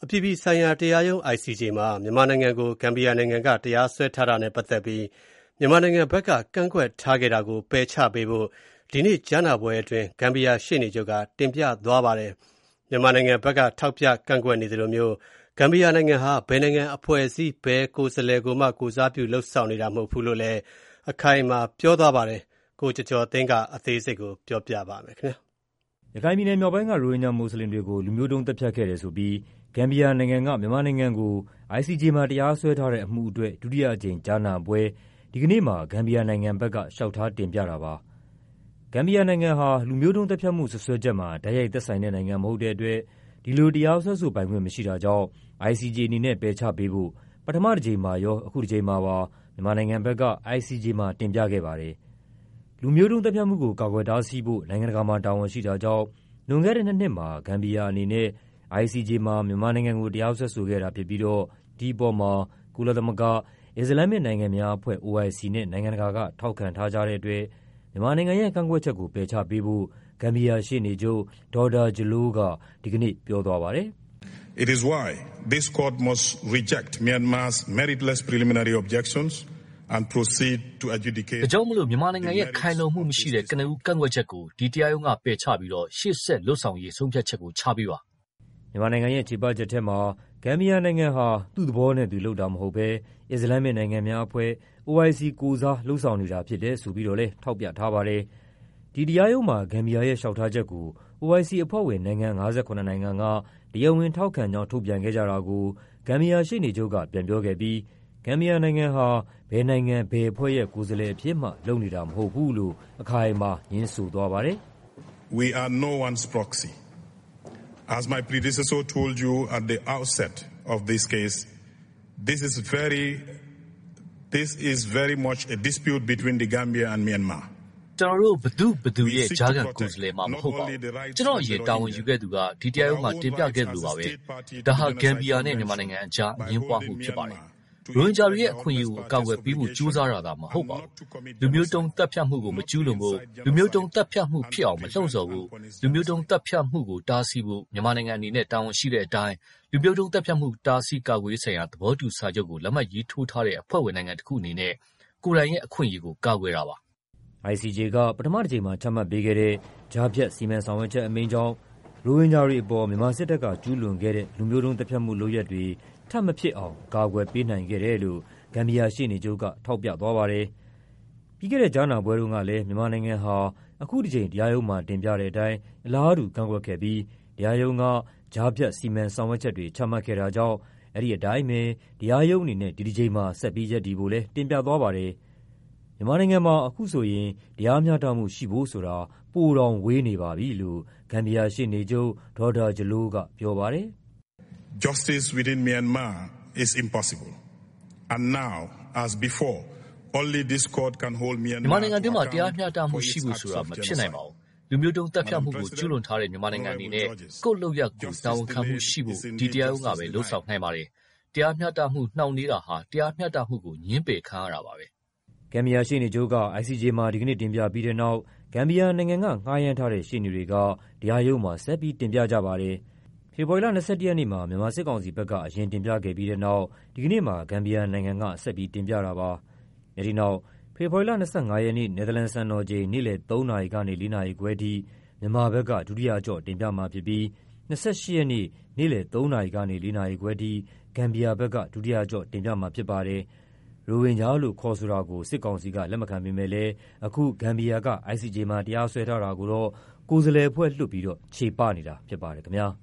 အပြည်ပြည်ဆိုင်ရာတရားရုံး ICJ မှာမြန်မာနိုင်ငံကိုဂမ်ဘီယာနိုင်ငံကတရားစွဲထားတာနဲ့ပတ်သက်ပြီးမြန်မာနိုင်ငံဘက်ကကန့်ကွက်ထားခဲ့တာကိုပယ်ချပေးဖို့ဒီနေ့ကြားနာပွဲအတွင်းဂမ်ဘီယာရှေ့နေချုပ်ကတင်ပြသွားပါတယ်။မြန်မာနိုင်ငံဘက်ကထောက်ပြကန့်ကွက်နေသလိုမျိုးဂမ်ဘီယာနိုင်ငံဟာဘယ်နိုင်ငံအဖွဲ့အစည်းဘယ်ကိုယ်စားလှယ်ကိုမှကိုစားပြုလှုပ်ဆောင်နေတာမဟုတ်ဘူးလို့လည်းအခိုင်အမာပြောသွားပါတယ်။ကိုကျော်ကျော်သိန်းကအသေးစိတ်ကိုပြောပြပါမယ်ခင်ဗျာ။ရခိုင်ပြည်နယ်မြောက်ပိုင်းကရိုဟင်ဂျာမွတ်စလင်တွေကိုလူမျိုးတုံးသတ်ဖြတ်ခဲ့တယ်ဆိုပြီးဂမ်ဘီယာနိုင်ငံကမြန်မာနိုင်ငံကို ICJ မှာတရားစွဲထားတဲ့အမှုအတွက်ဒုတိယအကြိမ်ကြားနာပွဲဒီကနေ့မှာဂမ်ဘီယာနိုင်ငံဘက်ကလျှောက်ထားတင်ပြတာပါ။ဂမ်ဘီယာနိုင်ငံဟာလူမျိုးတုံးသတ်ဖြတ်မှုစွပ်စွဲချက်မှာတိုက်ရိုက်သက်ဆိုင်တဲ့နိုင်ငံမဟုတ်တဲ့အတွက်ဒီလိုတရားစွဲဆိုပိုင်ခွင့်မရှိတာကြောင့် ICJ အနေနဲ့ပယ်ချပေးဖို့ပထမတစ်ကြိမ်မှာရောအခုတစ်ကြိမ်မှာပါမြန်မာနိုင်ငံဘက်က ICJ မှာတင်ပြခဲ့ပါတယ်။လူမျိုးတုံးသတ်ဖြတ်မှုကိုကာကွယ်တားဆီးဖို့နိုင်ငံတကာမှာတာဝန်ရှိတာကြောင့်လွန်ခဲ့တဲ့2 နှစ်မှာဂမ်ဘီယာအနေနဲ့ICJ မှာမြန်မာနိုင်ငံကိုတရားစွဲဆိုခဲ့တာဖြစ်ပြီးတော့ဒီအပေါ်မှာကုလသမဂ္ဂအစ္စလာမစ်နိုင်ငံများအဖွဲ့ OIC နဲ့နိုင်ငံတကာကထောက်ခံထားကြတဲ့အတွက်မြန်မာနိုင်ငံရဲ့ကန့်ကွက်ချက်ကိုပယ်ချပေးဖို့ဂမ်ဘီယာရှေ့နေချုပ်ဒေါ်ဒါဂျလိုးကဒီကနေ့ပြောသွားပါတယ်။ It is why this court must reject Myanmar's meritless preliminary objections and proceed to adjudicate ဒါကြောင့်မလို့မြန်မာနိုင်ငံရဲ့ခိုင်လုံမှုမရှိတဲ့ကနဦးကန့်ကွက်ချက်ကိုဒီတရားရုံးကပယ်ချပြီးတော့ရှေ့ဆက်လွတ်ဆောင်ရေးဆုံးဖြတ်ချက်ကိုချပေးပါမြန်မာနိုင်ငံရဲ့ခြေပချက်ထဲမှာဂမ်ဘီယာနိုင်ငံဟာသူ့သဘောနဲ့သူလုပ်တာမဟုတ်ဘဲအစ္စလာမစ်နိုင်ငံများအဖွဲ့ OIC ကိုစားလှုပ်ဆောင်နေတာဖြစ်တယ်ဆိုပြီးတော့လည်းထောက်ပြထားပါတယ်။ဒီတရားရုံးမှာဂမ်ဘီယာရဲ့လျှောက်ထားချက်ကို OIC အဖွဲ့ဝင်နိုင်ငံ58နိုင်ငံကတရားဝင်ထောက်ခံကြောင်းထုတ်ပြန်ခဲ့ကြတာကိုဂမ်ဘီယာရှေ့နေချုပ်ကပြန်ပြောခဲ့ပြီးဂမ်ဘီယာနိုင်ငံဟာဘယ်နိုင်ငံဘယ်အဖွဲ့ရဲ့ကိုယ်စားလှယ်အဖြစ်မှလုပ်နေတာမဟုတ်ဘူးလို့အခိုင်အမာညင်းဆိုသွားပါတယ်။ We are no one's proxy.As my predecessor told you at the outset of this case, this is very much a dispute between the Gambia and Myanmar. ကျွန်တော်တို့ဘသူရဲ့ဂျာကန်ကိုယ်စားလှယ်မှမဟုတ်ပါဘူး။ကျွန်တော်အရင်တာဝန်ယူခဲ့သူကဒီတရားရုံးမှာတင်ပြခဲ့လို့ပါပဲ။ဒါဟာဂမ်ဘီယာနဲ့မြန်မာနိုင်ငံအကြားအငြင်းပွားမှုဖြစ်ပါတယ်။ရိုဟင်ဂျာတွေရဲ့အခွင့်အရေးကိုအကာအကွယ်ပေးဖို့ကြိုးစားရတာမဟုတ်ပါဘူး။လူမျိုးတုံးတပ်ဖြတ်မှုကိုမကျူးလွန်ဖို့လူမျိုးတုံးတပ်ဖြတ်မှုဖြစ်အောင်မလှုံ့ဆော်ဖို့လူမျိုးတုံးတပ်ဖြတ်မှုကိုတားဆီးဖို့မြန်မာနိုင်ငံအနေနဲ့တာဝန်ရှိတဲ့အတိုင်းလူမျိုးတုံးတပ်ဖြတ်မှုတားဆီးကာကွယ်ဆိုင်ရာသဘောတူစာချုပ်ကိုလက်မှတ်ရေးထိုးထားတဲ့အဖွဲ့ဝင်နိုင်ငံတစ်ခုအနေနဲ့ကိုယ်တိုင်ရဲ့အခွင့်အရေးကိုကာကွယ်တာပါ။ ICJ ကပထမတစ်ကြိမ်မှာချမှတ်ပေးခဲ့တဲ့ကြားဖြတ်စီမံဆောင်ရွက်ချက်အမိန့်ကြောင့်ရိုဟင်ဂျာတွေအပေါ်မြန်မာစစ်တပ်ကကျူးလွန်ခဲ့တဲ့လူမျိုးတုံးတပ်ဖြတ်မှုလုပ်ရပ်တွေထပ်မဖြစ်အောင်ကာကွယ်ပေးနိုင်ခဲ့တယ်လို့ဂမ်ဘီယာရှေ့နေချုပ်ကထောက်ပြသွားပါတယ်။ပြီးခဲ့တဲ့ကြားနာပွဲတုန်းကလည်းမြန်မာနိုင်ငံဟာအခုတစ်ကြိမ်တရားရုံးမှာတင်ပြတဲ့အတိုင်းအလားတူကန့်ကွက်ခဲ့ပြီးတရားရုံးကကြားဖြတ်စီမံဆောင်ရွက်ချက်တွေချမှတ်ခဲ့တာကြောင့်အဲ့ဒီအတိုင်းပဲတရားရုံးအနေနဲ့ဒီတစ်ကြိမ်မှာဆက်ပြီးရပ်တည်ဖို့လည်းတင်ပြသွားပါတယ်။မြန်မာနိုင်ငံမှာအခုဆိုရင်တရားမျှတမှုရှိဖို့ဆိုတာပိုတောင်ဝေးနေပါပြီလို့ဂမ်ဘီယာရှေ့နေချုပ်ဒေါ်ဒါဂျလိုးကပြောပါတယ်။ Justice within Myanmar is impossible.And now, as before, only this court can hold Myanmar. မြန်မာနိုင်ငံတွင်းမှာတရားမျှတမှုရှိဖို့ဆိုတာမဖြစ်နိုင်ပါဘူး။လူမျိုးတုံးတပ်ဖြတ်မှုကိုကျူးလွန်ထားတဲ့မြန်မာနိုင်ငံအနေနဲ့ကိုယ့်လုပ်ရပ်ကိုတာဝန်ခံမှုရှိဖို့ဒီတရားရုံးကပဲလှုံ့ဆော်နိုင်ပါတယ်။တရားမျှတမှုနှောင့်နှေးတာဟာတရားမျှတမှုကိုညှင်းပယ်ခံရတာပါပဲ။ဂမ်ဘီယာရှေ့နေချုပ်က ICJ မှာဒီကနေ့တင်ပြပြီးတဲ့နောက်ဂမ်ဘီယာနိုင်ငံကငှားရမ်းထားတဲ့ရှေ့နေတွေကတရားရုံးမှာဆက်ပြီးတင်ပြကြပါတယ်။ဖေဖော်ဝါရီလ21 ရက်နေ့မှာမြန်မာစစ်ကောင်စီဘက်ကအရင်တင်ပြခဲ့ပြီးတဲ့နောက်ဒီကနေ့မှာဂမ်ဘီယာနိုင်ငံကဆက်ပြီးတင်ပြတာပါ။အဲဒီနောက်ဖေဖော်ဝါရီလ25 ရက်နေ့နယ်သာလန်စံတော်ချိန်နေ့လယ်3 နာရီကနေ4 နာရီခွဲထိမြန်မာဘက်ကဒုတိယအကြော့တင်ပြမှာဖြစ်ပြီး28 ရက်နေ့နေ့လယ်3 နာရီကနေ4 နာရီခွဲထိဂမ်ဘီယာဘက်ကဒုတိယအကြော့တင်ပြမှာဖြစ်ပါတယ်။ရိုဟင်ဂျာလို့ခေါ်ဆိုတာကိုစစ်ကောင်စီကလက်မခံပေမဲ့လည်းအခုဂမ်ဘီယာက ICJ မှာတရားစွဲထားတာကိုတော့ကိုယ်စားလှယ်အဖွဲ့လွှတ်ပြီးတော့ခြေပနေတာဖြစ်ပါတယ်ခင်ဗျာ။